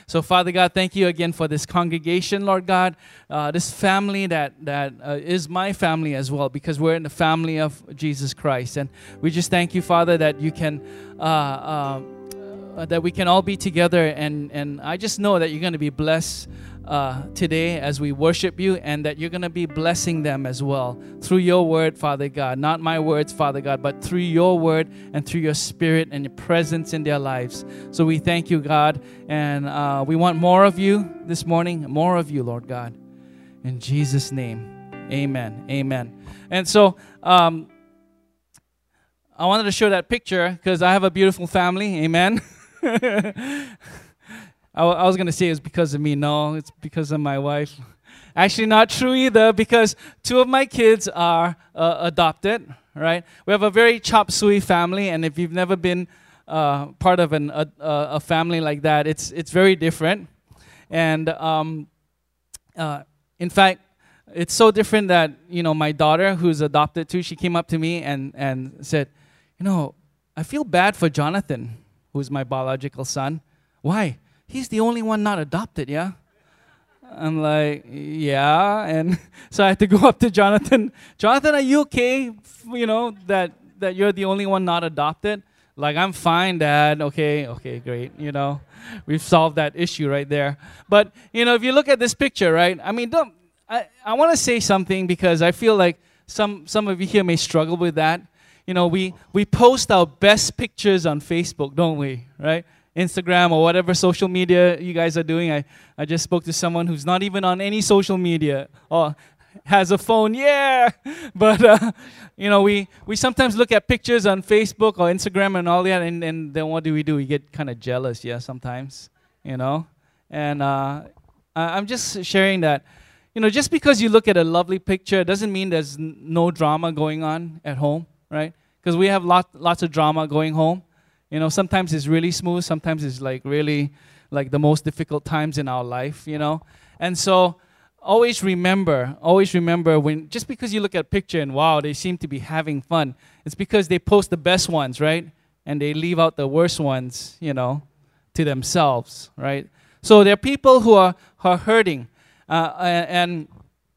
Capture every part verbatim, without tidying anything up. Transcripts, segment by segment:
So, Father God, thank you again for this congregation, Lord God, uh, this family that, that uh, is my family as well, because we're in the family of Jesus Christ. And we just thank you, Father, that you can, uh, uh, uh, that we can all be together. And, and I just know that you're going to be blessed Uh, today as we worship you, and that you're going to be blessing them as well through your word, Father God. Not my words, Father God, but through your word and through your spirit and your presence in their lives. So we thank you, God, and uh, we want more of you this morning, more of you, Lord God. In Jesus' name, amen, amen. And so um, I wanted to show that picture because I have a beautiful family, amen. I was going to say it's because of me. No, it's because of my wife. Actually, not true either, because two of my kids are uh, adopted, right? We have a very chop suey family, and if you've never been uh, part of an, a, a family like that, it's it's very different. And um, uh, in fact, it's so different that, you know, my daughter, who's adopted too, she came up to me and, and said, you know, I feel bad for Jonathan, who's my biological son. Why? He's the only one not adopted, yeah? I'm like, yeah. And so I had to go up to Jonathan. Jonathan, are you okay, you know, that, that you're the only one not adopted? Like, I'm fine, Dad. Okay, okay, great. You know, we've solved that issue right there. But, you know, if you look at this picture, right, I mean, don't, I, I want to say something because I feel like some, some of you here may struggle with that. You know, we, we post our best pictures on Facebook, don't we, right? Instagram or whatever social media you guys are doing. I, I just spoke to someone who's not even on any social media or has a phone, yeah. But, uh, you know, we, we sometimes look at pictures on Facebook or Instagram and all that, and, and then what do we do? We get kind of jealous, yeah, sometimes, you know. And uh, I, I'm just sharing that, you know, just because you look at a lovely picture doesn't mean there's n- no drama going on at home, right? Because we have lot, lots of drama going home. You know, sometimes it's really smooth, sometimes it's like really like the most difficult times in our life, you know. And so always remember, always remember when, just because you look at a picture and wow, they seem to be having fun, it's because they post the best ones, right? And they leave out the worst ones, you know, to themselves, right? So there are people who are, who are hurting. Uh, and,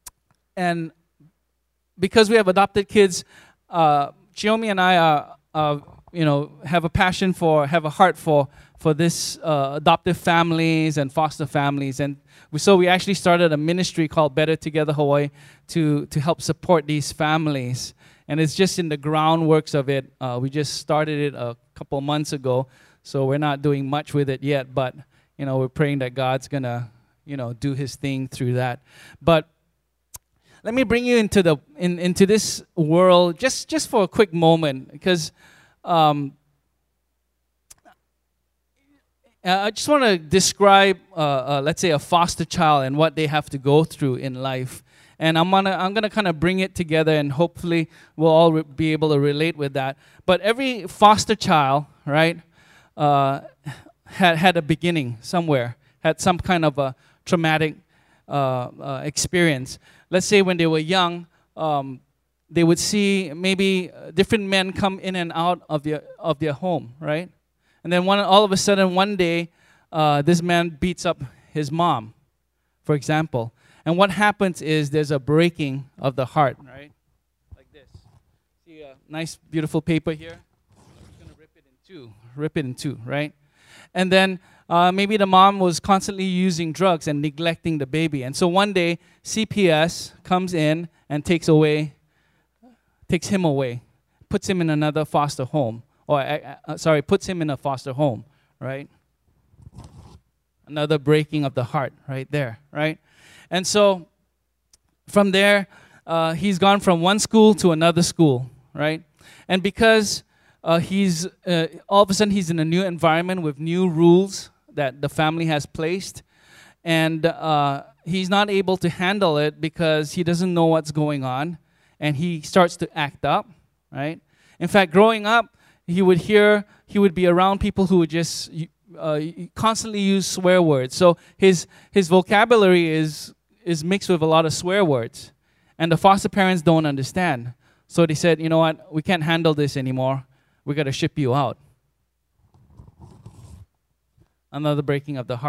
and because we have adopted kids, uh, Chiomi and I are, uh, you know, have a passion for, have a heart for, for this uh, adoptive families and foster families. And we, so we actually started a ministry called Better Together Hawaii to, to help support these families. And it's just in the groundworks of it. Uh, we just started it a couple months ago, so we're not doing much with it yet. But, you know, we're praying that God's going to, you know, do his thing through that. But let me bring you into the in, into this world just, just for a quick moment, because Um, I just want to describe, uh, uh, let's say, a foster child and what they have to go through in life. And I'm gonna, I'm gonna kind of bring it together, and hopefully we'll all re- be able to relate with that. But every foster child, right, uh, had had a beginning somewhere, had some kind of a traumatic uh, uh, experience. Let's say when they were young, um, they would see maybe different men come in and out of their of their home, right? And then one, all of a sudden, one day, uh, this man beats up his mom, for example. And what happens is there's a breaking of the heart, right? Like this. See a nice, beautiful paper here? I'm just going to rip it in two. Rip it in two, right? And then uh, maybe the mom was constantly using drugs and neglecting the baby. And so one day, C P S comes in and takes away takes him away, puts him in another foster home, or uh, uh, sorry, puts him in a foster home, right? Another breaking of the heart right there, right? And so from there, uh, he's gone from one school to another school, right? And because uh, he's, uh, all of a sudden he's in a new environment with new rules that the family has placed, and uh, he's not able to handle it because he doesn't know what's going on. And he starts to act up, right? In fact, growing up, he would hear, he would be around people who would just uh, constantly use swear words. So his his vocabulary is is mixed with a lot of swear words. And the foster parents don't understand. So they said, you know what, we can't handle this anymore. We got to ship you out. Another breaking of the heart,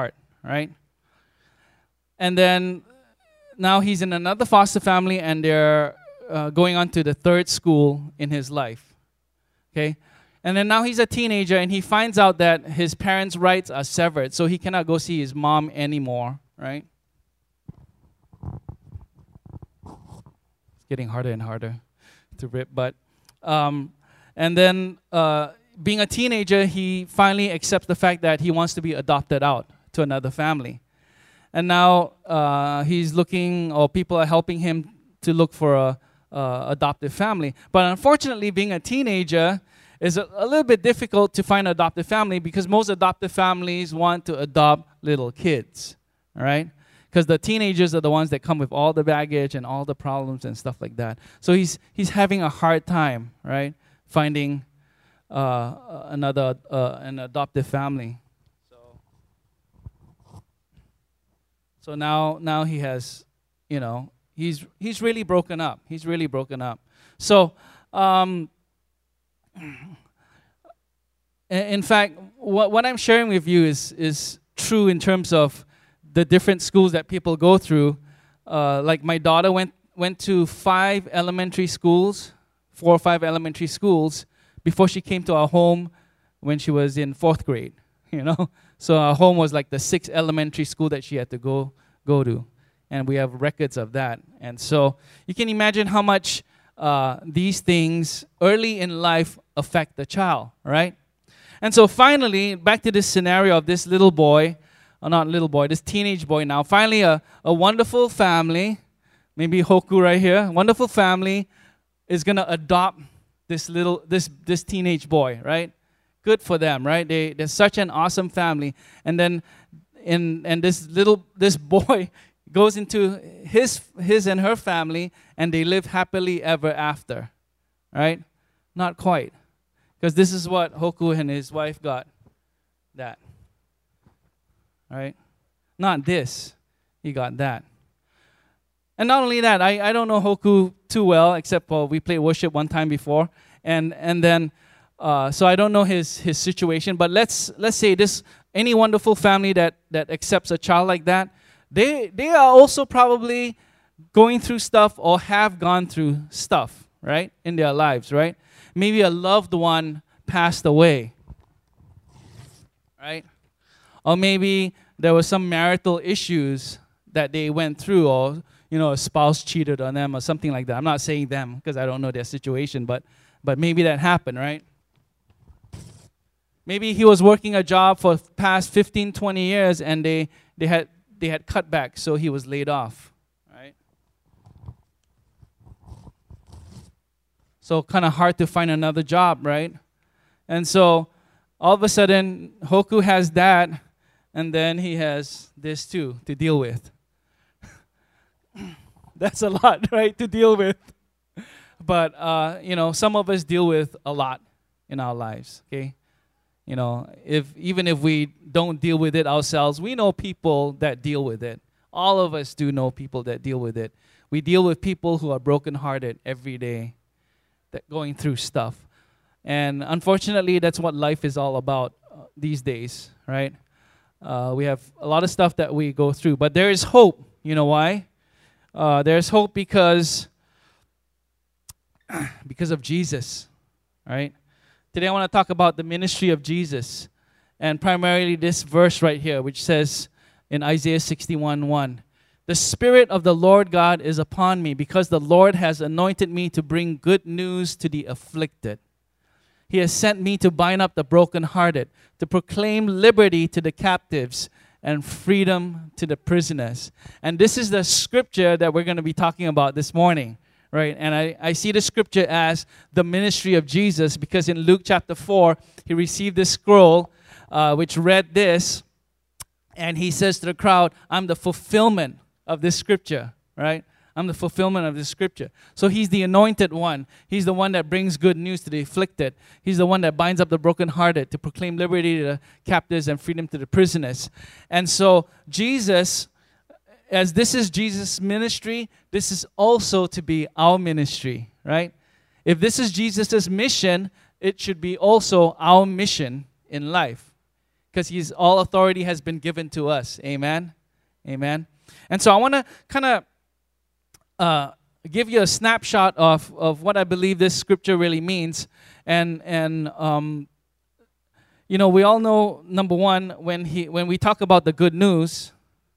right? And then now he's in another foster family, and they're uh, going on to the third school in his life, okay? And then now he's a teenager, and he finds out that his parents' rights are severed, so he cannot go see his mom anymore, right? It's getting harder and harder to rip, but um, and then uh, being a teenager, he finally accepts the fact that he wants to be adopted out to another family. And now uh, he's looking, or people are helping him to look for a uh, adoptive family. But unfortunately, being a teenager is a, a little bit difficult to find an adoptive family, because most adoptive families want to adopt little kids, all right? Because the teenagers are the ones that come with all the baggage and all the problems and stuff like that. So he's he's having a hard time, right, finding uh, another uh, an adoptive family. So so now now he has, you know, he's he's really broken up. He's really broken up. So. Um, In fact, what, what I'm sharing with you is, is true in terms of the different schools that people go through. Uh, like my daughter went, went to five elementary schools, four or five elementary schools, before she came to our home when she was in fourth grade, you know. So our home was like the sixth elementary school that she had to go, go to. And we have records of that. And so you can imagine how much uh, these things early in life affect the child, right? And so finally, back to this scenario of this little boy, or not little boy, this teenage boy now, finally a, a wonderful family, maybe Hoku right here, wonderful family is going to adopt this little, this this teenage boy, right? Good for them, right? They, they're such an awesome family. And then, in, and this little, this boy goes into his, his and her family, and they live happily ever after, right? Not quite. Because this is what Hoku and his wife got. That. Right? Not this. He got that. And not only that, I, I don't know Hoku too well, except well, we played worship one time before. And and then, uh, so I don't know his, his situation. But let's let's say this, any wonderful family that, that accepts a child like that, they they are also probably going through stuff or have gone through stuff, right, in their lives, right? Maybe a loved one passed away, right? Or maybe there were some marital issues that they went through, or, you know, a spouse cheated on them or something like that. I'm not saying them because I don't know their situation, but but maybe that happened, right? Maybe he was working a job for past fifteen, twenty years, and they, they had they had cut back, so he was laid off. So kind of hard to find another job, right? And so all of a sudden, Hoku has that, and then he has this too to deal with. That's a lot, right, to deal with. But, uh, you know, some of us deal with a lot in our lives, okay? You know, if even if we don't deal with it ourselves, we know people that deal with it. All of us do know people that deal with it. We deal with people who are brokenhearted every day, that going through stuff. And unfortunately, that's what life is all about uh, these days, right? Uh, we have a lot of stuff that we go through. But there is hope. You know why? Uh, there's hope because, because of Jesus, right? Today I want to talk about the ministry of Jesus. And primarily this verse right here, which says in Isaiah sixty-one one, "The Spirit of the Lord God is upon me, because the Lord has anointed me to bring good news to the afflicted. He has sent me to bind up the brokenhearted, to proclaim liberty to the captives and freedom to the prisoners." And this is the scripture that we're going to be talking about this morning, right? And I, I see the scripture as the ministry of Jesus, because in Luke chapter four, he received this scroll, uh, which read this, and he says to the crowd, "I'm the fulfillment of this scripture," right? I'm the fulfillment of this scripture. So he's the anointed one. He's the one that brings good news to the afflicted. He's the one that binds up the brokenhearted, to proclaim liberty to the captives and freedom to the prisoners. And so Jesus, as this is Jesus' ministry, this is also to be our ministry, right? If this is Jesus' mission, it should be also our mission in life. because He's all authority has been given to us. Amen? Amen? And so I want to kind of uh, give you a snapshot of, of what I believe this scripture really means. And, and um, you know, we all know, number one, when he when we talk about the good news,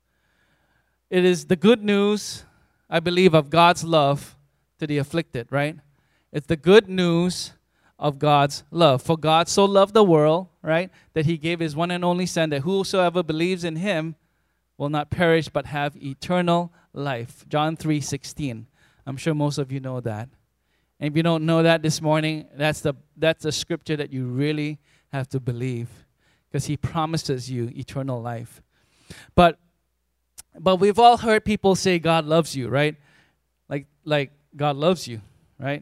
it is the good news, I believe, of God's love to the afflicted, right? It's the good news of God's love. For God so loved the world, right, that He gave His one and only Son, that whosoever believes in Him will not perish but have eternal life. John three sixteen. I'm sure most of you know that. And if you don't know that this morning, that's the that's the scripture that you really have to believe, because He promises you eternal life. But but we've all heard people say God loves you, right? Like like God loves you, right?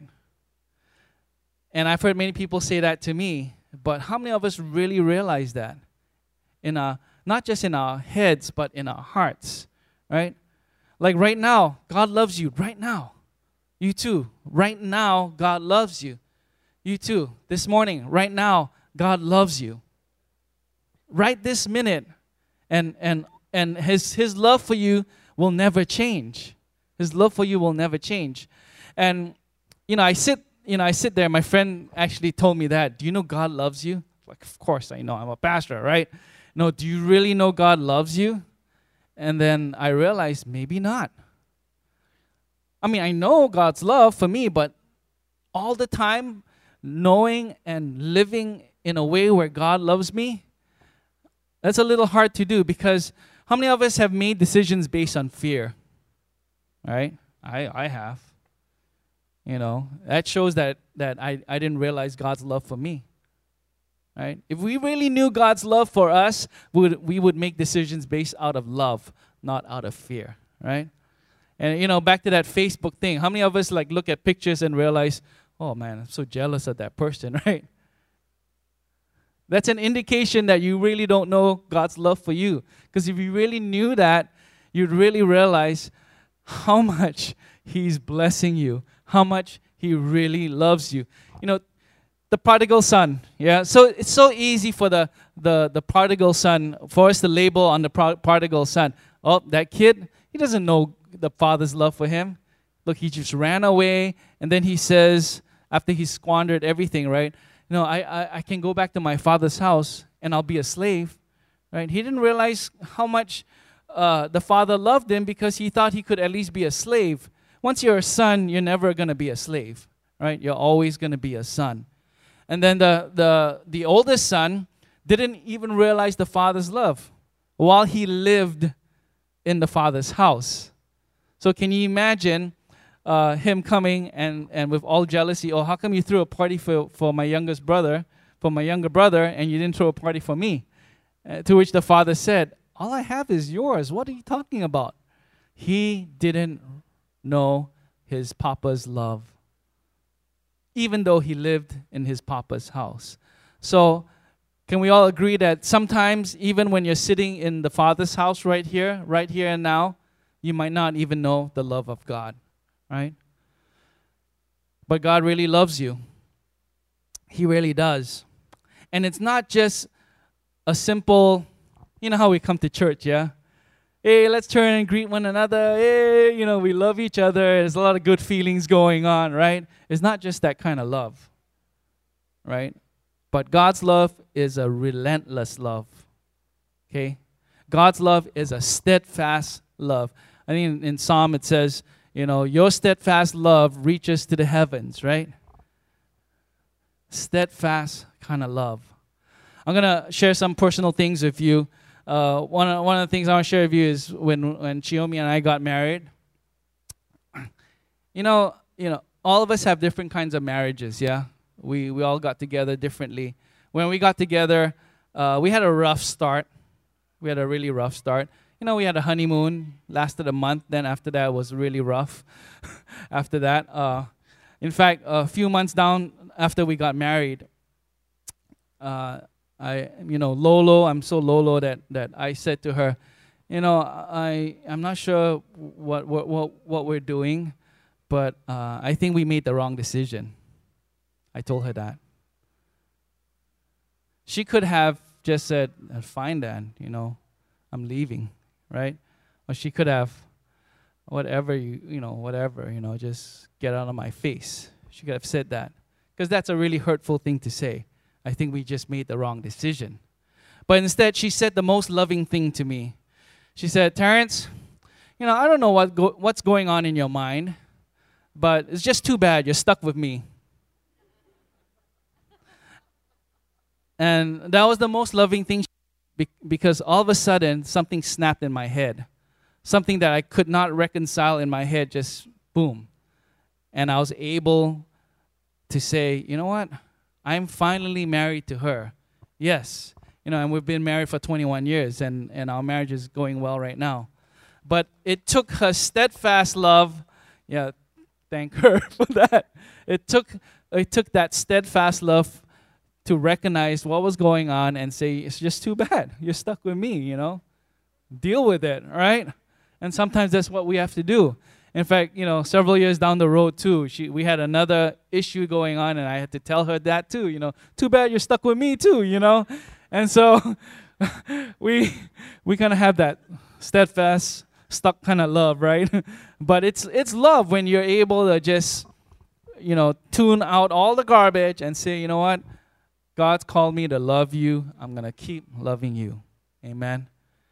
And I've heard many people say that to me, but how many of us really realize that in our, not just in our heads, but in our hearts, right? Like right now, God loves you right now. You too. Right now, God loves you. You too. This morning, right now, God loves you. Right this minute. And and and his his love for you will never change. His love for you will never change. And you know, I sit, you know, I sit there, my friend actually told me that. Do you know God loves you? Like, of course I know. I'm a pastor, right? No, do you really know God loves you? And then I realized maybe not. I mean, I know God's love for me, but all the time knowing and living in a way where God loves me, that's a little hard to do, because how many of us have made decisions based on fear? Right? I, I have. You know, that shows that, that I, I didn't realize God's love for me. Right? If we really knew God's love for us, we would, we would make decisions based out of love, not out of fear. Right? And, you know, back to that Facebook thing. How many of us, like, look at pictures and realize, oh, man, I'm so jealous of that person, right? That's an indication that you really don't know God's love for you. Because if you really knew that, you'd really realize how much He's blessing you, how much He really loves you. You know, the prodigal son, yeah? So it's so easy for the, the, the prodigal son, for us to label on the pro- prodigal son. Oh, that kid, he doesn't know the father's love for him. Look, he just ran away, and then he says, after he squandered everything, right? You know, I, I, I can go back to my father's house, and I'll be a slave, right? He didn't realize how much uh, the father loved him, because he thought he could at least be a slave. Once you're a son, you're never going to be a slave, right? You're always going to be a son. And then the, the, the oldest son didn't even realize the father's love while he lived in the father's house. So can you imagine uh, him coming and, and with all jealousy, oh, how come you threw a party for, for my youngest brother, for my younger brother, and you didn't throw a party for me? Uh, to which the father said, all I have is yours. What are you talking about? He didn't know his papa's love, even though he lived in his papa's house. So can we all agree that sometimes, even when you're sitting in the Father's house right here, right here and now, you might not even know the love of God, right? But God really loves you. He really does. And it's not just a simple, you know how we come to church, yeah? Hey, let's turn and greet one another. Hey, you know, we love each other. There's a lot of good feelings going on, right? It's not just that kind of love, right? But God's love is a relentless love, okay? God's love is a steadfast love. I think in, in Psalm it says, you know, your steadfast love reaches to the heavens, right? Steadfast kind of love. I'm going to share some personal things with you. Uh, one, of, one of the things I want to share with you is when, when Chiomi and I got married. You know, you know, all of us have different kinds of marriages, yeah? We we all got together differently. When we got together, uh, we had a rough start. We had a really rough start. You know, we had a honeymoon, lasted a month. Then after that, it was really rough. After that, uh, in fact, a few months down after we got married, uh, I, you know, Lolo, I'm so Lolo that that I said to her, you know, I I'm not sure what what what, what we're doing, but uh, I think we made the wrong decision. I told her that. She could have just said, fine then, you know, I'm leaving, right? Or she could have, whatever, you, you know, whatever, you know, just get out of my face. She could have said that. Because that's a really hurtful thing to say. I think we just made the wrong decision. But instead, she said the most loving thing to me. She said, Terrence, you know, I don't know what go- what's going on in your mind, but it's just too bad you're stuck with me. And that was the most loving thing, be- because all of a sudden, something snapped in my head. Something that I could not reconcile in my head, just boom. And I was able to say, you know what? I'm finally married to her. Yes. You know, and we've been married for twenty-one years, and, and our marriage is going well right now. But it took her steadfast love. Yeah, thank her for that. It took it took that steadfast love to recognize what was going on and say, it's just too bad. You're stuck with me, you know. Deal with it, right? And sometimes that's what we have to do. In fact, you know, several years down the road too, she we had another issue going on, and I had to tell her that too. You know, too bad you're stuck with me too. You know, and so we we kind of have that steadfast, stuck kind of love, right? But it's it's love when you're able to just, you know, tune out all the garbage and say, you know what, God's called me to love you. I'm gonna keep loving you. Amen.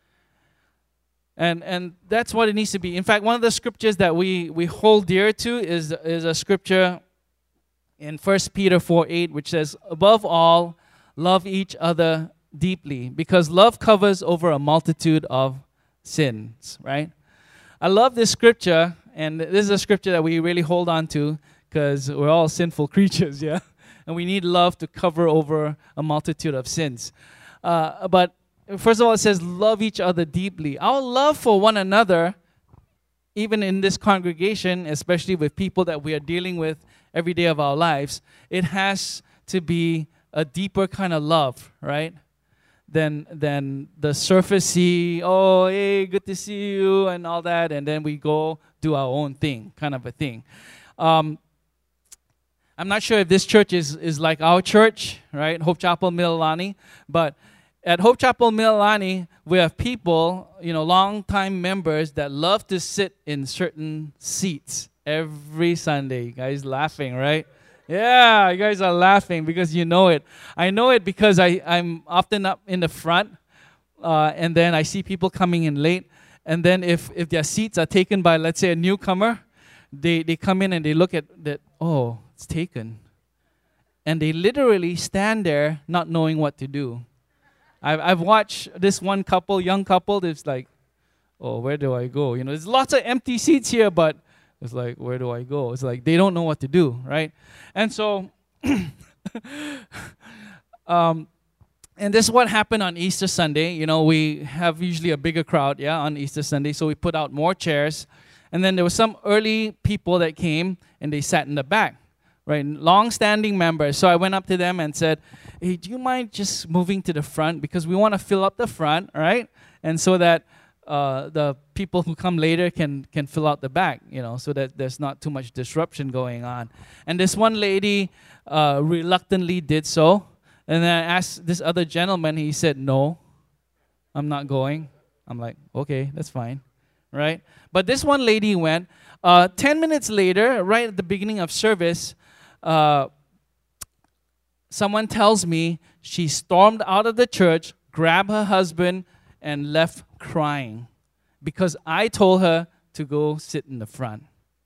And and that's what it needs to be. In fact, one of the scriptures that we, we hold dear to is, is a scripture in First Peter four eight, which says, above all, love each other deeply, because love covers over a multitude of sins, right? I love this scripture, and this is a scripture that we really hold on to, because we're all sinful creatures, yeah? And we need love to cover over a multitude of sins. Uh, but First of all, it says, love each other deeply. Our love for one another, even in this congregation, especially with people that we are dealing with every day of our lives, it has to be a deeper kind of love, right? Than, than the surfacey, oh, hey, good to see you, and all that, and then we go do our own thing, kind of a thing. Um, I'm not sure if this church is, is like our church, right? Hope Chapel Mililani, but at Hope Chapel Mililani, we have people, you know, long-time members that love to sit in certain seats every Sunday. You guys laughing, right? Yeah, you guys are laughing because you know it. I know it because I, I'm often up in the front, uh, and then I see people coming in late. And then if, if their seats are taken by, let's say, a newcomer, they, they come in and they look at that, oh, it's taken. And they literally stand there not knowing what to do. I've I've watched this one couple, young couple, that's like, oh, where do I go? You know, there's lots of empty seats here, but it's like, where do I go? It's like they don't know what to do, right? And so, um, and this is what happened on Easter Sunday. You know, we have usually a bigger crowd, yeah, on Easter Sunday, so we put out more chairs. And then there were some early people that came, and they sat in the back, right? Long-standing members. So I went up to them and said, hey, do you mind just moving to the front? Because we want to fill up the front, right? And so that uh, the people who come later can, can fill out the back, you know, so that there's not too much disruption going on. And this one lady uh, reluctantly did so. And then I asked this other gentleman, he said, no, I'm not going. I'm like, okay, that's fine, right? But this one lady went. Uh, ten minutes later, right at the beginning of service, uh, someone tells me she stormed out of the church, grabbed her husband, and left crying because I told her to go sit in the front.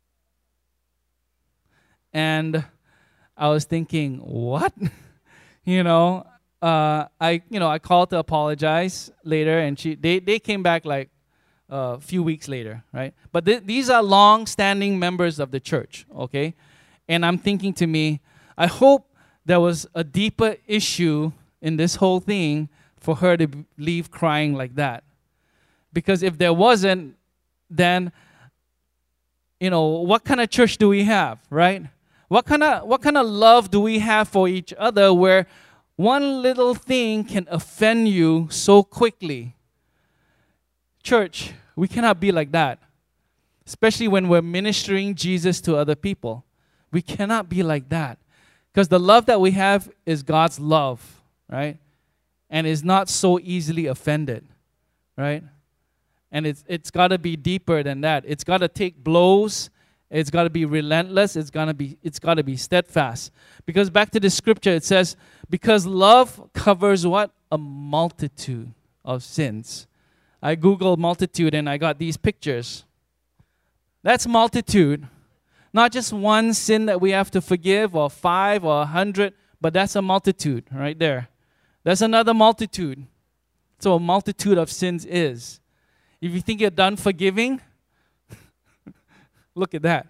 And I was thinking, what? you know, uh, I you know I called to apologize later, and she they they came back like a few weeks later, right? But th- these are long-standing members of the church, okay? And I'm thinking to me, I hope there was a deeper issue in this whole thing for her to b- leave crying like that. Because if there wasn't, then, you know, what kind of church do we have, right? What kind of what kind of love do we have for each other where one little thing can offend you so quickly? Church, we cannot be like that. Especially when we're ministering Jesus to other people. We cannot be like that. Because the love that we have is God's love, right? and is not so easily offended, right? And it's it's got to be deeper than that. It's got to take blows. It's got to be relentless. It's gonna be it's got to be steadfast. Because back to the scripture, it says, because love covers what? A multitude of sins. I Googled multitude and I got these pictures. That's multitude. Not just one sin that we have to forgive, or five or a hundred, but that's a multitude right there. That's another multitude. So a multitude of sins is. If you think you're done forgiving, look at that.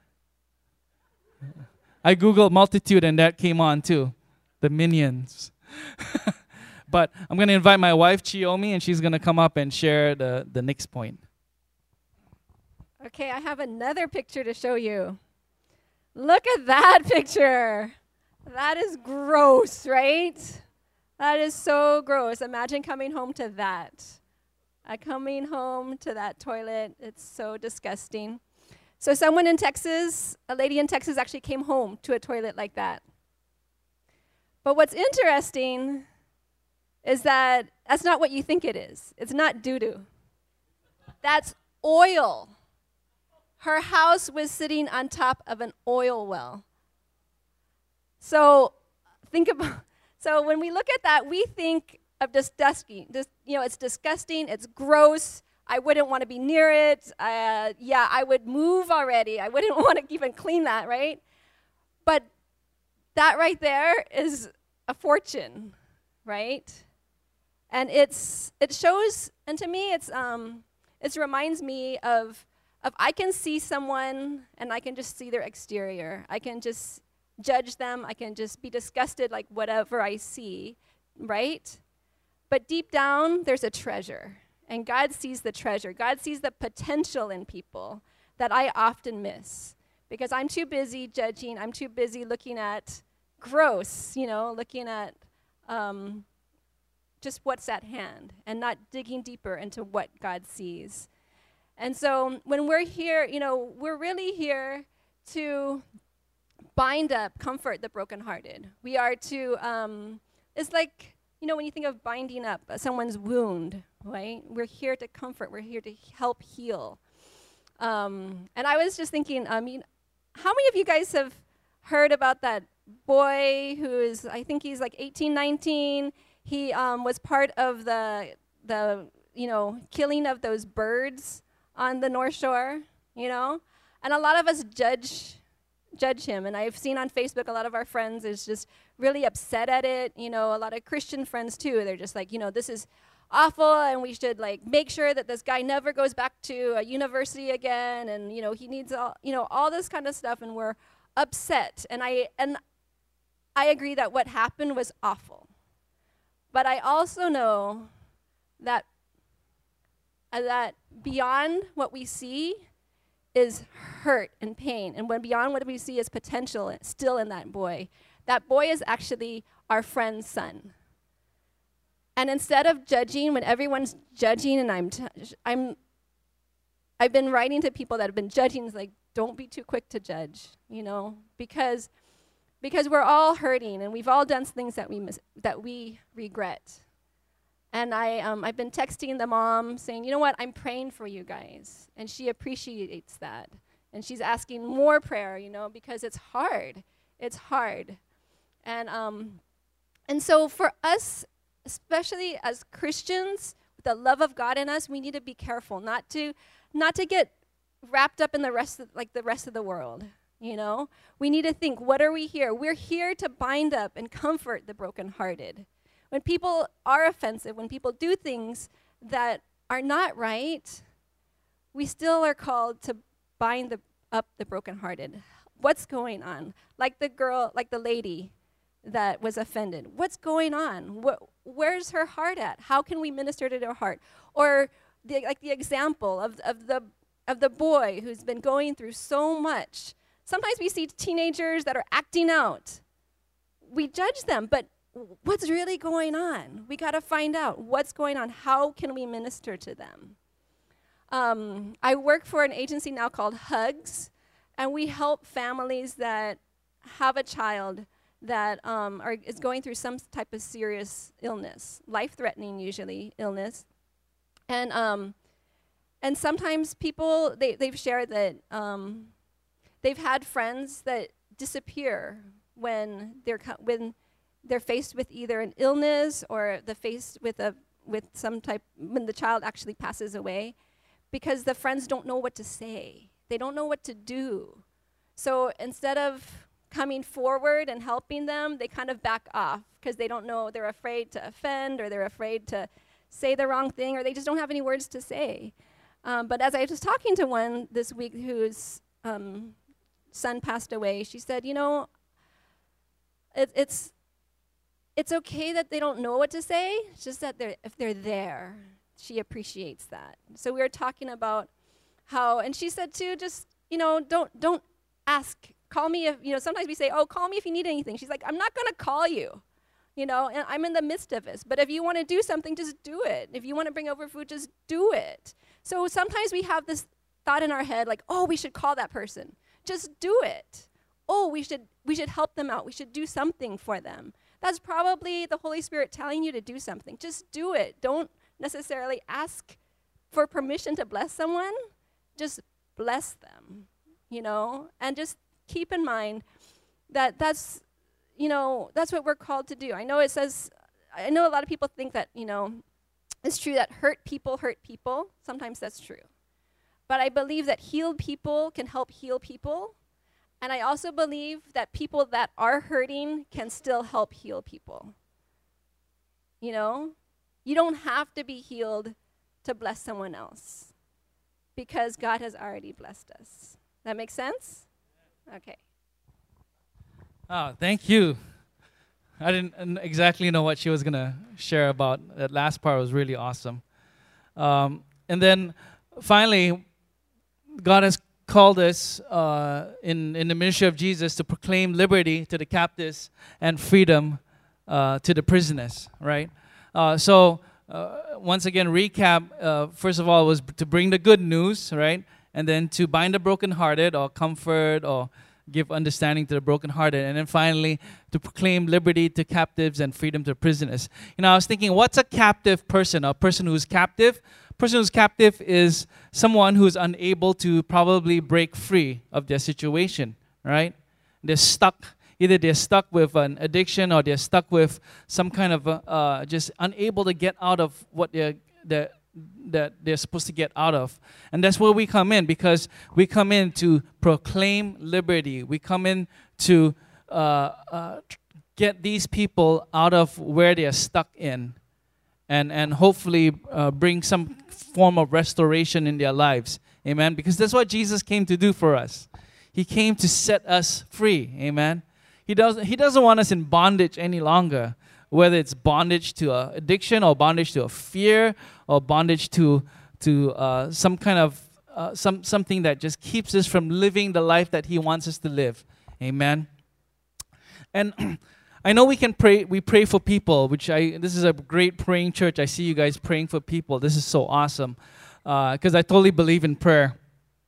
I Googled multitude and that came on too. The minions. But I'm going to invite my wife, Chiomi, and she's going to come up and share the, the next point. Okay, I have another picture to show you. Look at that picture. That is gross, right? That is so gross. Imagine coming home to that. Uh, coming home to that toilet. It's so disgusting. So someone in Texas, a lady in Texas actually came home to a toilet like that. But what's interesting is that that's not what you think it is. It's not doo-doo. That's oil. Her house was sitting on top of an oil well. So think about, so when we look at that, we think of disgusting. Dis, you know, it's disgusting, it's gross. I wouldn't want to be near it. Uh, yeah, I would move already. I wouldn't want to even clean that, right? But that right there is a fortune, right? And it's it shows, and to me, it's um, it reminds me of of I can see someone and I can just see their exterior. I can just judge them. I can just be disgusted like whatever I see, right? But deep down, there's a treasure. And God sees the treasure. God sees the potential in people that I often miss because I'm too busy judging. I'm too busy looking at gross, you know, looking at um, just what's at hand and not digging deeper into what God sees. And so when we're here, you know, we're really here to bind up, comfort the brokenhearted. We are to, um, it's like, you know, when you think of binding up uh, someone's wound, right? We're here to comfort. We're here to help heal. Um, and I was just thinking, I mean, how many of you guys have heard about that boy who is, I think he's like eighteen, nineteen. He um, was part of the, the, you know, killing of those birds on the North Shore, you know? And a lot of us judge judge him. And I've seen on Facebook a lot of our friends is just really upset at it. You know, a lot of Christian friends too. They're just like, you know, this is awful and we should like make sure that this guy never goes back to a university again. And, you know, he needs all, you know, all this kind of stuff. And we're upset. And I, and I agree that what happened was awful. But I also know that, uh, that beyond what we see is hurt and pain. And when beyond what we see is potential still in that boy. That boy is actually our friend's son. And instead of judging, when everyone's judging, and I'm, t- I'm, I've been writing to people that have been judging, like, don't be too quick to judge, you know, because, because we're all hurting and we've all done things that we mis- that we regret. And I, um, I've been texting the mom saying, you know what, I'm praying for you guys. And she appreciates that. And she's asking more prayer, you know, because it's hard. It's hard. And um, and so for us, especially as Christians, with the love of God in us, we need to be careful not to not to get wrapped up in the rest of, like the rest of the world, you know. We need to think, what are we here? We're here to bind up and comfort the brokenhearted. When people are offensive, when people do things that are not right, we still are called to bind the, up the brokenhearted. What's going on? Like the girl, like the lady that was offended. What's going on? What, where's her heart at? How can we minister to her heart? Or the, like the example of, of the of the boy who's been going through so much. Sometimes we see teenagers that are acting out. We judge them, but what's really going on? We got to find out what's going on. How can we minister to them? Um, I work for an agency now called Hugs, and we help families that have a child that um, are, is going through some type of serious illness, life-threatening usually illness. And um, and sometimes people, they, they've shared that um, they've had friends that disappear when they're co- when they're faced with either an illness or the faced with a with some type when the child actually passes away, because the friends don't know what to say. They don't know what to do. So instead of coming forward and helping them, they kind of back off because they don't know, they're afraid to offend, or they're afraid to say the wrong thing, or they just don't have any words to say. Um, but as I was talking to one this week whose um, son passed away, she said, you know, it, it's it's okay that they don't know what to say. It's just that they're, if they're there, she appreciates that. So we were talking about how, and she said too, just, you know, don't don't ask, call me if, you know, sometimes we say, oh, call me if you need anything. She's like, I'm not going to call you, you know, and I'm in the midst of this. But if you want to do something, just do it. If you want to bring over food, just do it. So sometimes we have this thought in our head, like, oh, we should call that person. Just do it. Oh, we should we should help them out. We should do something for them. That's probably the Holy Spirit telling you to do something. Just do it. Don't necessarily ask for permission to bless someone. Just bless them, you know, and just keep in mind that that's, you know, that's what we're called to do. I know it says, I know a lot of people think that, you know, it's true that hurt people hurt people. Sometimes that's true. But I believe that healed people can help heal people. And I also believe that people that are hurting can still help heal people. You know, you don't have to be healed to bless someone else, because God has already blessed us. That makes sense? Okay. Oh, thank you. I didn't uh, exactly know what she was going to share about. That last part was really awesome. Um, and then finally, God has called us uh, in, in the ministry of Jesus to proclaim liberty to the captives and freedom uh, to the prisoners, right? Uh, so uh, once again, recap, uh, first of all, was b- to bring the good news, right? And then to bind the brokenhearted, or comfort, or give understanding to the brokenhearted. And then finally, to proclaim liberty to captives and freedom to prisoners. You know, I was thinking, what's a captive person? A person who's captive? A person who's captive is someone who's unable to probably break free of their situation, right? They're stuck. Either they're stuck with an addiction, or they're stuck with some kind of a, uh, just unable to get out of what they're, they're that they're supposed to get out of. And that's where we come in, because we come in to proclaim liberty. We come in to uh, uh, get these people out of where they are stuck in, and, and hopefully uh, bring some form of restoration in their lives. Amen? Because that's what Jesus came to do for us. He came to set us free. Amen? He doesn't, he doesn't want us in bondage any longer, whether it's bondage to a addiction, or bondage to a fear, or bondage to to uh, some kind of uh, some something that just keeps us from living the life that He wants us to live. Amen. And I know we can pray. We pray for people, which I. This is a great praying church. I see you guys praying for people. This is so awesome, because uh, I totally believe in prayer.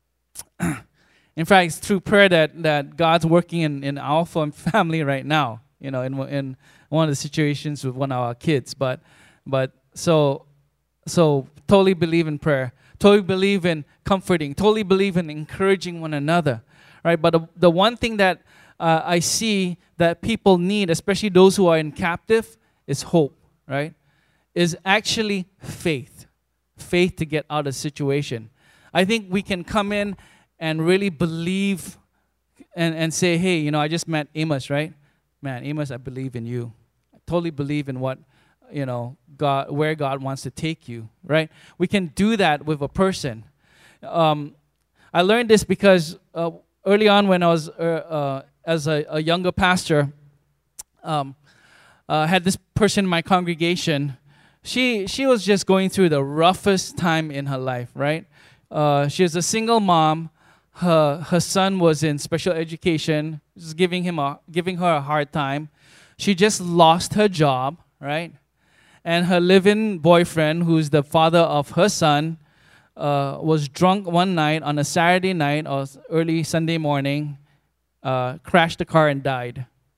In fact, it's through prayer that that God's working in in our family right now. You know, in in one of the situations with one of our kids, but but so so totally believe in prayer, totally believe in comforting, totally believe in encouraging one another, right? But the, the one thing that uh, I see that people need, especially those who are in captive, is hope, right? Is actually faith, faith to get out of the situation. I think we can come in and really believe and and say, hey, you know, I just met Amos, right? Man, Amos, I believe in you. I totally believe in what, you know, God, where God wants to take you, right? We can do that with a person. Um, I learned this because uh, early on when I was, uh, uh, as a, a younger pastor, um, uh, had this person in my congregation. She she was just going through the roughest time in her life, right? Uh, she was a single mom. Her her son was in special education, just giving him a giving her a hard time. She just lost her job, right? And her live-in boyfriend, who's the father of her son, uh, was drunk one night on a Saturday night or early Sunday morning, uh, crashed the car and died.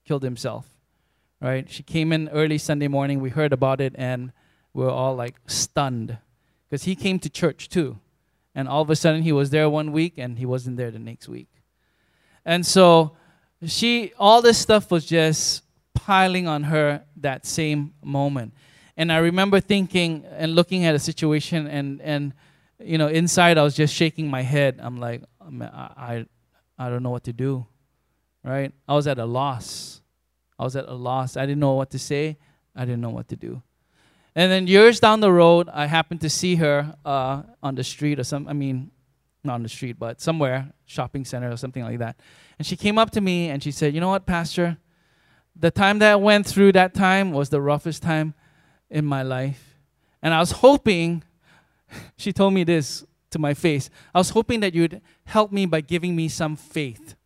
killed himself, right? She came in early Sunday morning. We heard about it, and we were all like stunned because he came to church too. And all of a sudden, he was there one week, and he wasn't there the next week. And so she, all this stuff was just piling on her that same moment. And I remember thinking and looking at a situation, and, and you know, inside I was just shaking my head. I'm like, I, I, I don't know what to do, right? I was at a loss. I was at a loss. I didn't know what to say. I didn't know what to do. And then years down the road, I happened to see her uh, on the street or some, I mean, not on the street, but somewhere, shopping center or something like that. And she came up to me and she said, you know what, Pastor? The time that I went through that time was the roughest time in my life. And I was hoping, she told me this to my face, I was hoping that you'd help me by giving me some faith.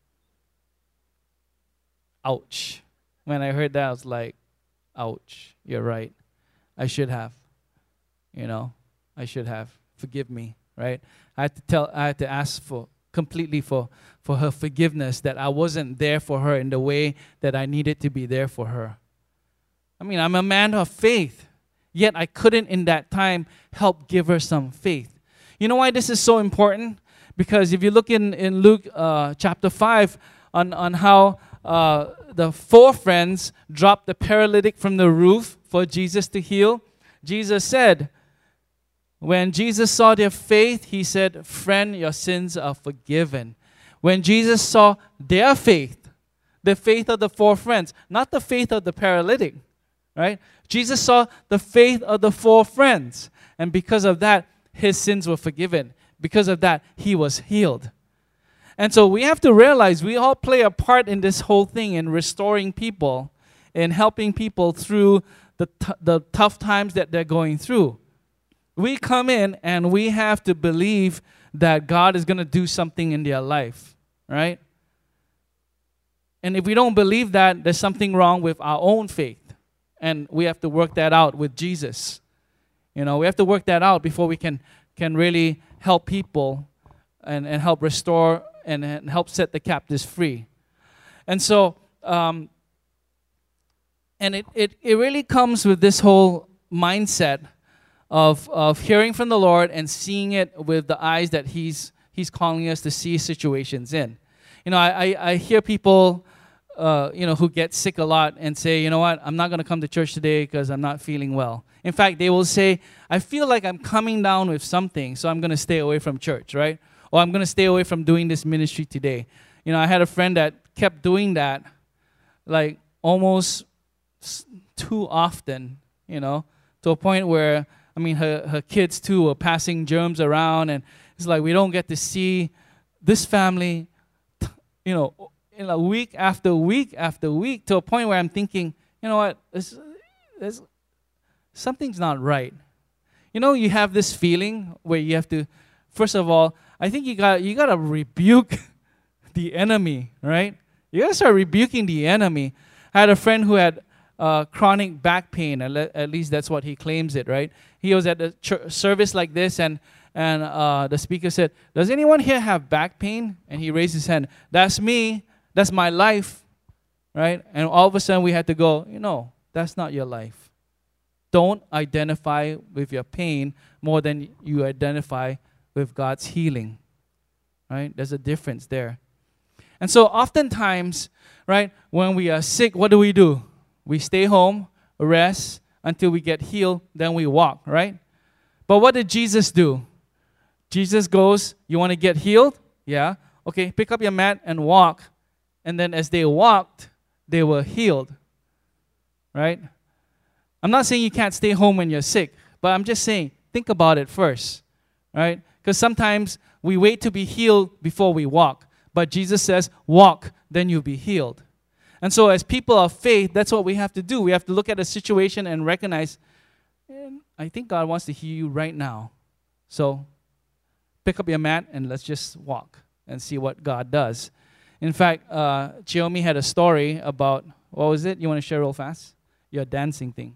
Ouch. When I heard that, I was like, ouch, you're right. I should have, you know, I should have. Forgive me, right? I had to tell, I had to ask for completely for, for her forgiveness that I wasn't there for her in the way that I needed to be there for her. I mean, I'm a man of faith, yet I couldn't in that time help give her some faith. You know why this is so important? Because if you look in, in Luke uh, chapter five on, on how uh, the four friends dropped the paralytic from the roof for Jesus to heal, Jesus said, when Jesus saw their faith, he said, friend, your sins are forgiven. When Jesus saw their faith, the faith of the four friends, not the faith of the paralytic, right? Jesus saw the faith of the four friends. And because of that, his sins were forgiven. Because of that, he was healed. And so we have to realize we all play a part in this whole thing in restoring people, in helping people through the, t- the tough times that they're going through. We come in and we have to believe that God is going to do something in their life, right? And if we don't believe that, there's something wrong with our own faith. And we have to work that out with Jesus. You know, we have to work that out before we can, can really help people and, and help restore and, and help set the captives free. And so, um, and it, it, it really comes with this whole mindset of, of hearing from the Lord and seeing it with the eyes that He's He's calling us to see situations in. You know, I, I, I hear people, uh, you know, who get sick a lot and say, you know what, I'm not going to come to church today because I'm not feeling well. In fact, they will say, I feel like I'm coming down with something, so I'm going to stay away from church, right? Or I'm going to stay away from doing this ministry today. You know, I had a friend that kept doing that, like almost too often, you know, to a point where, I mean, her, her kids too were passing germs around, and it's like we don't get to see this family, you know, in a week after week after week, to a point where I'm thinking, you know what, this, this, something's not right. You know, you have this feeling where you have to, first of all, I think you got you got to rebuke the enemy, right? You got to start rebuking the enemy. I had a friend who had uh, chronic back pain, at least that's what he claims it, right? He was at a ch- service like this, and and uh, the speaker said, does anyone here have back pain? And he raised his hand. That's me. That's my life, right? And all of a sudden we had to go, you know, that's not your life. Don't identify with your pain more than you identify with God's healing, right? There's a difference there. And so oftentimes, right, when we are sick, what do we do? We stay home, rest until we get healed, then we walk, right? But what did Jesus do? Jesus goes, you want to get healed? Yeah. Okay, pick up your mat and walk. And then as they walked, they were healed, right? I'm not saying you can't stay home when you're sick, but I'm just saying, think about it first, right? Because sometimes we wait to be healed before we walk. But Jesus says, walk, then you'll be healed. And so as people of faith, that's what we have to do. We have to look at a situation and recognize, eh, I think God wants to heal you right now. So pick up your mat and let's just walk and see what God does. In fact, uh, Chiomi had a story about, what was it? You want to share real fast? Your dancing thing.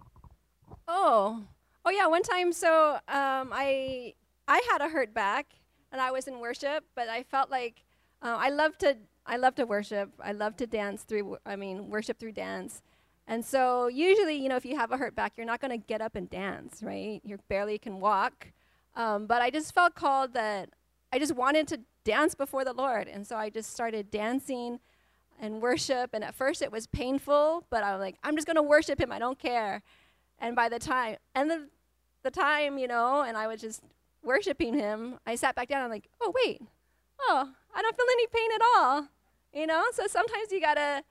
Oh, oh yeah. One time, so um, I I had a hurt back, and I was in worship, but I felt like uh, I love to I love to worship. I love to dance through, I mean, worship through dance. And so usually, you know, if you have a hurt back, you're not going to get up and dance, right? You barely can walk. Um, but I just felt called that I just wanted to dance before the Lord. And so I just started dancing and worship. And at first it was painful, but I was like, I'm just going to worship him. I don't care. And by the time, and the, the time, you know, and I was just worshiping him, I sat back down and I'm like, oh, wait. Oh, I don't feel any pain at all. You know, so sometimes you got to,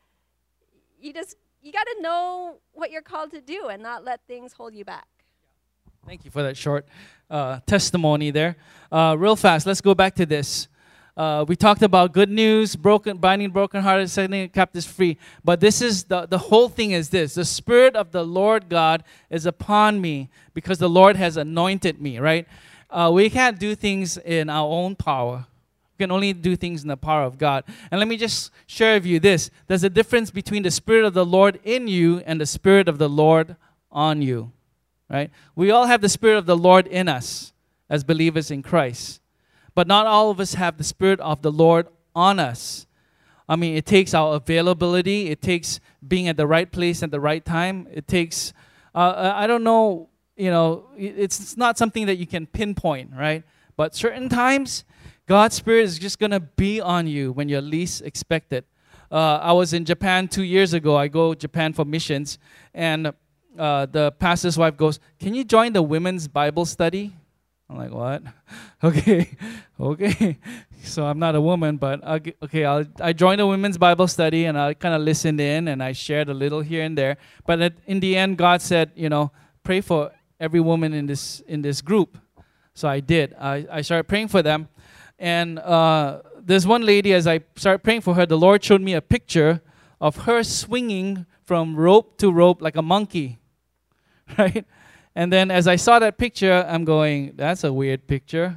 you just, you got to know what you're called to do and not let things hold you back. Thank you for that short uh, testimony there. Uh, real fast, let's go back to this. Uh, we talked about good news, broken, binding brokenhearted, setting captives free. But this is, the, the whole thing is this. The Spirit of the Lord God is upon me because the Lord has anointed me, right? Uh, we can't do things in our own power. We can only do things in the power of God. And let me just share with you this. There's a difference between the Spirit of the Lord in you and the Spirit of the Lord on you. Right? We all have the Spirit of the Lord in us as believers in Christ. But not all of us have the Spirit of the Lord on us. I mean, it takes our availability. It takes being at the right place at the right time. It takes, uh, I don't know, you know, it's, it's not something that you can pinpoint, right? But certain times, God's Spirit is just going to be on you when you're least expected. Uh, I was in Japan two years ago. I go to Japan for missions, and Uh, the pastor's wife goes, can you join the women's Bible study? I'm like, what? Okay, okay. So I'm not a woman, but I'll get, okay, I'll, I joined the women's Bible study, and I kind of listened in, and I shared a little here and there. But at, in the end, God said, you know, pray for every woman in this in this group. So I did. I, I started praying for them. And uh, there's one lady, as I started praying for her, the Lord showed me a picture of her swinging from rope to rope like a monkey. Right? And then as I saw that picture, I'm going, that's a weird picture.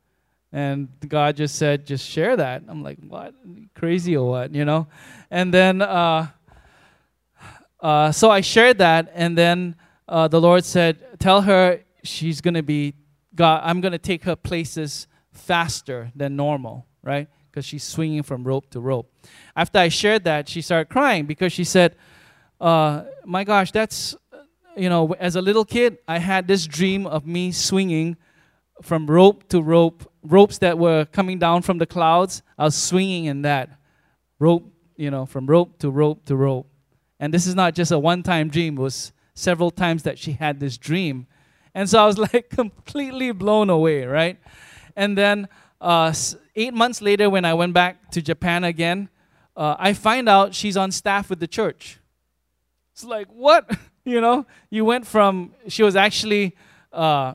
And God just said, just share that. I'm like, what? Crazy or what? You know? And then, uh, uh, so I shared that. And then uh, the Lord said, tell her she's going to be, God, I'm going to take her places faster than normal, right? Because she's swinging from rope to rope. After I shared that, she started crying because she said, uh, my gosh, that's, you know, as a little kid, I had this dream of me swinging from rope to rope, ropes that were coming down from the clouds. I was swinging in that rope, you know, from rope to rope to rope. And this is not just a one-time dream. It was several times that she had this dream. And so I was like completely blown away, right? And then uh, eight months later, when I went back to Japan again, uh, I find out she's on staff with the church. It's like, what? You know, you went from, she was actually, uh,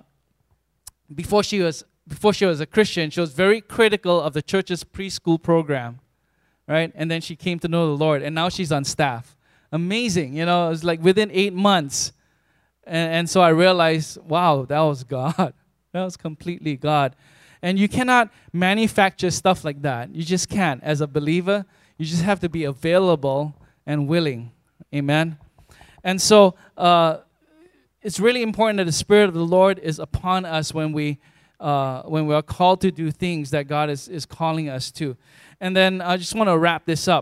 before she was before she was a Christian, she was very critical of the church's preschool program, right? And then she came to know the Lord, and now she's on staff. Amazing, you know, it was like within eight months. And, and so I realized, wow, that was God. That was completely God. And you cannot manufacture stuff like that. You just can't. As a believer, you just have to be available and willing. Amen. And so uh, it's really important that the Spirit of the Lord is upon us when we uh, when we are called to do things that God is, is calling us to. And then I just want to wrap this up.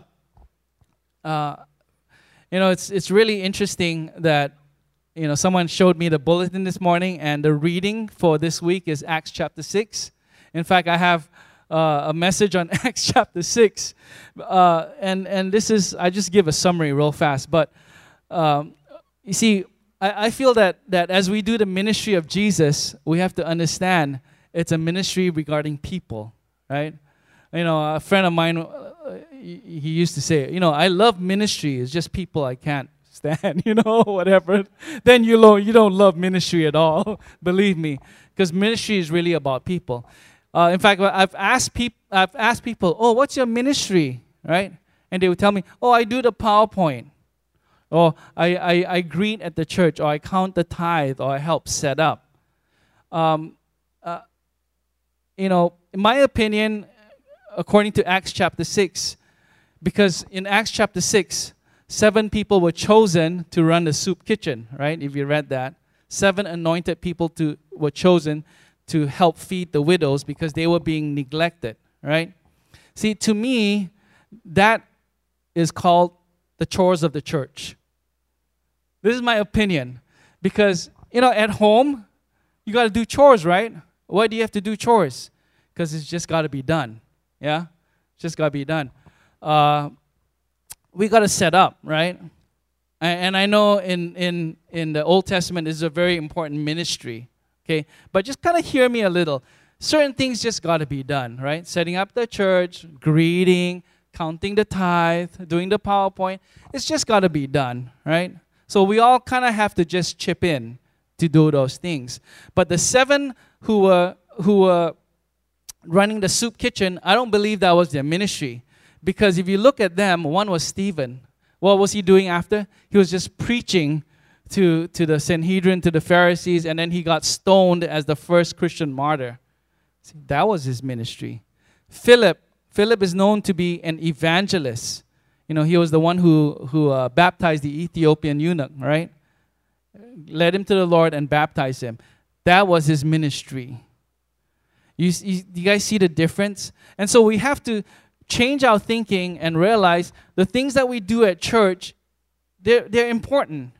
Uh, you know, it's it's really interesting that, you know, someone showed me the bulletin this morning, and the reading for this week is Acts chapter six. In fact, I have uh, a message on Acts chapter six. Uh, and, and this is, I just give a summary real fast, but Um, you see, I, I feel that, that as we do the ministry of Jesus, we have to understand it's a ministry regarding people, right? You know, a friend of mine, uh, he, he used to say, you know, I love ministry. It's just people I can't stand, you know, whatever. Then you, lo- you don't love ministry at all, believe me, because ministry is really about people. Uh, in fact, I've asked, peop- I've asked people, oh, what's your ministry, right? And they would tell me, oh, I do the PowerPoint. Or I, I, I greet at the church, or I count the tithe, or I help set up. Um, uh, you know, in my opinion, according to Acts chapter six, because in Acts chapter six, seven people were chosen to run the soup kitchen, right? If you read that. Seven anointed people to were chosen to help feed the widows because they were being neglected, right? See, to me, that is called the chores of the church. This is my opinion. Because, you know, at home, you got to do chores, right? Why do you have to do chores? Because it's just got to be done. Yeah? It's just got to be done. Uh, we got to set up, right? And, and I know in, in, in the Old Testament, this is a very important ministry. Okay? But just kind of hear me a little. Certain things just got to be done, right? Setting up the church, greeting, counting the tithe, doing the PowerPoint. It's just got to be done, right? So we all kind of have to just chip in to do those things. But the seven who were who were running the soup kitchen, I don't believe that was their ministry. Because if you look at them, one was Stephen. What was he doing after? He was just preaching to, to the Sanhedrin, to the Pharisees, and then he got stoned as the first Christian martyr. See, that was his ministry. Philip, Philip is known to be an evangelist. You know, he was the one who, who uh, baptized the Ethiopian eunuch, right? Led him to the Lord and baptized him. That was his ministry. You, you, you guys see the difference? And so we have to change our thinking and realize the things that we do at church, they're, they're important.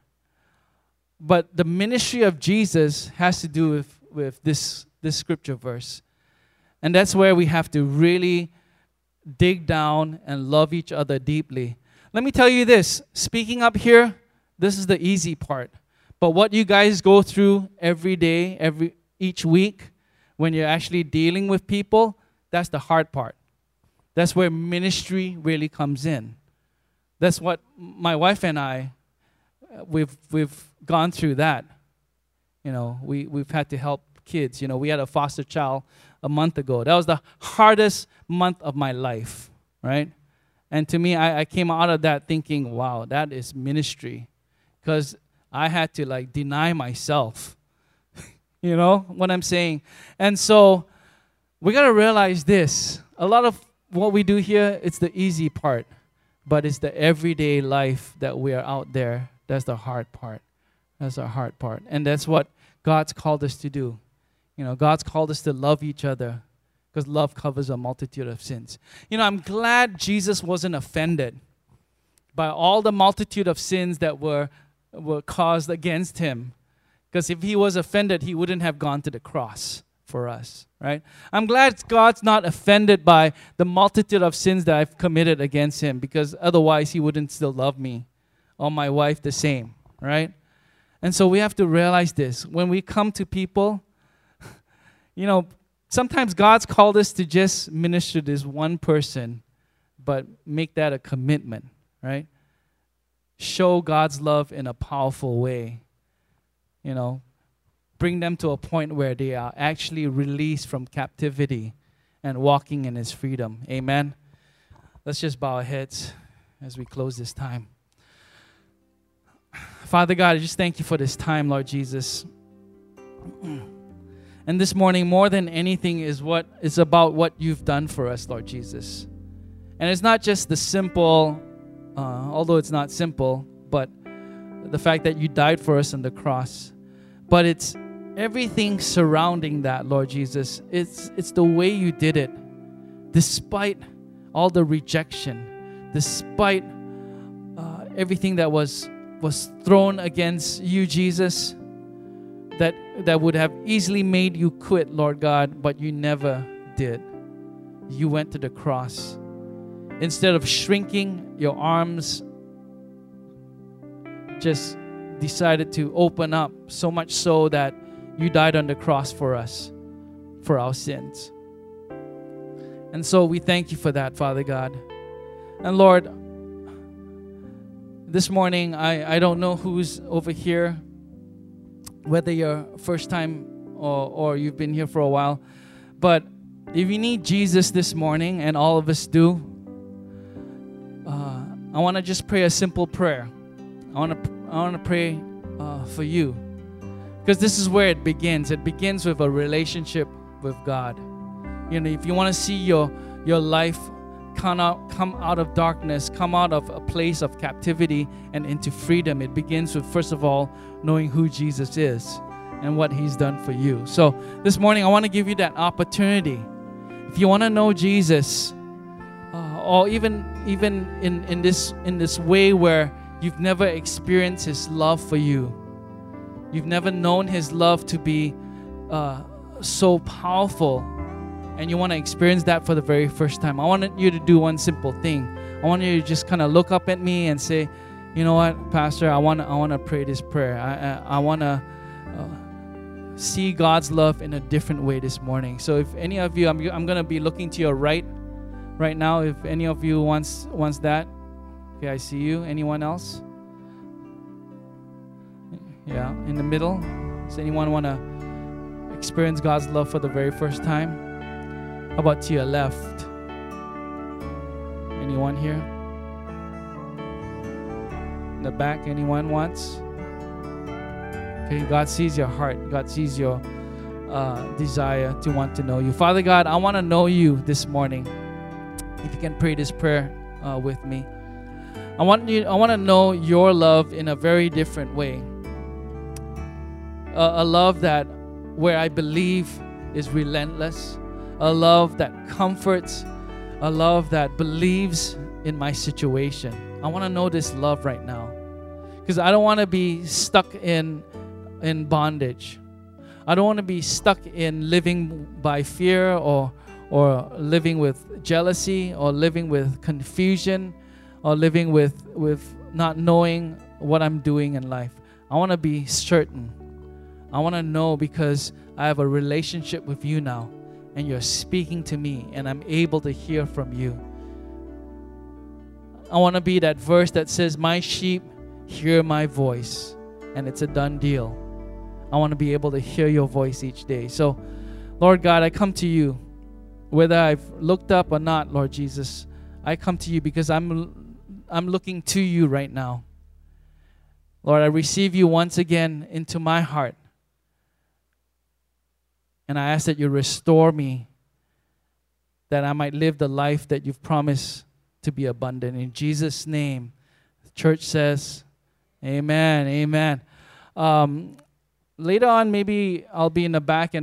But the ministry of Jesus has to do with, with this, this scripture verse. And that's where we have to really dig down and love each other deeply. Let me tell you this. Speaking up here, this is the easy part. But what you guys go through every day, every each week, when you're actually dealing with people, that's the hard part. That's where ministry really comes in. That's what my wife and I, we've we've gone through that. You know, we, we've had to help kids. You know, we had a foster child a month ago. That was the hardest month of my life, right? And to me, I, I came out of that thinking, wow, that is ministry. Because I had to, like, deny myself. You know what I'm saying? And so we got to realize this. A lot of what we do here, it's the easy part. But it's the everyday life that we are out there. That's the hard part. That's the hard part. And that's what God's called us to do. You know, God's called us to love each other because love covers a multitude of sins. You know, I'm glad Jesus wasn't offended by all the multitude of sins that were, were caused against him. Because if he was offended, he wouldn't have gone to the cross for us, right? I'm glad God's not offended by the multitude of sins that I've committed against him, because otherwise he wouldn't still love me or my wife the same, right? And so we have to realize this. When we come to people, you know, sometimes God's called us to just minister to this one person, but make that a commitment, right? Show God's love in a powerful way. You know, bring them to a point where they are actually released from captivity and walking in his freedom. Amen. Let's just bow our heads as we close this time. Father God, I just thank you for this time, Lord Jesus. And this morning, more than anything, is what is about what you've done for us, Lord Jesus. And it's not just the simple, uh, although it's not simple, but the fact that you died for us on the cross. But it's everything surrounding that, Lord Jesus. It's, it's the way you did it. Despite all the rejection, despite uh, everything that was, was thrown against you, Jesus, that, that would have easily made you quit, Lord God, but you never did. You went to the cross. Instead of shrinking, your arms just decided to open up, so much so that you died on the cross for us, for our sins. And so we thank you for that, Father God. And Lord, this morning, I, I don't know who's over here, whether you're first time or, or you've been here for a while, but if you need Jesus this morning, and all of us do, uh, I want to just pray a simple prayer. I want to I want to pray uh, for you, because this is where it begins. It begins with a relationship with God. You know, if you want to see your your life come out, come out of darkness, come out of a place of captivity and into freedom, it begins with, first of all, knowing who Jesus is and what he's done for you. So this morning, I want to give you that opportunity. If you want to know Jesus, uh, or even even in, in this in this way where you've never experienced His love for you. You've never known His love to be uh, so powerful, and you want to experience that for the very first time. I want you to do one simple thing. I want you to just kind of look up at me and say, you know what, Pastor, I want I want to pray this prayer. I I, I want to uh, see God's love in a different way this morning. So if any of you, I'm I'm going to be looking to your right right now. If any of you wants wants that, okay, I see you. Anyone else? Yeah, in the middle. Does anyone want to experience God's love for the very first time? How about to your left? Anyone here? In the back, anyone wants? Okay, God sees your heart. God sees your uh, desire to want to know you. Father God, I want to know you this morning. If you can pray this prayer uh, with me. I want you. I want to know your love in a very different way. Uh, a love that, where I believe, is relentless. A love that comforts. A love that believes in my situation. I want to know this love right now, because I don't want to be stuck in in bondage. I don't want to be stuck in living by fear, or or living with jealousy, or living with confusion, or living with with not knowing what I'm doing in life. I want to be certain. I want to know, because I have a relationship with you now, and you're speaking to me, and I'm able to hear from you. I want to be that verse that says, my sheep hear my voice, and it's a done deal. I want to be able to hear your voice each day. So, Lord God, I come to you, whether I've looked up or not, Lord Jesus. I come to you because I'm, I'm looking to you right now. Lord, I receive you once again into my heart. And I ask that you restore me, that I might live the life that you've promised to be abundant. In Jesus' name, the church says, amen, amen. Um, later on, maybe I'll be in the back and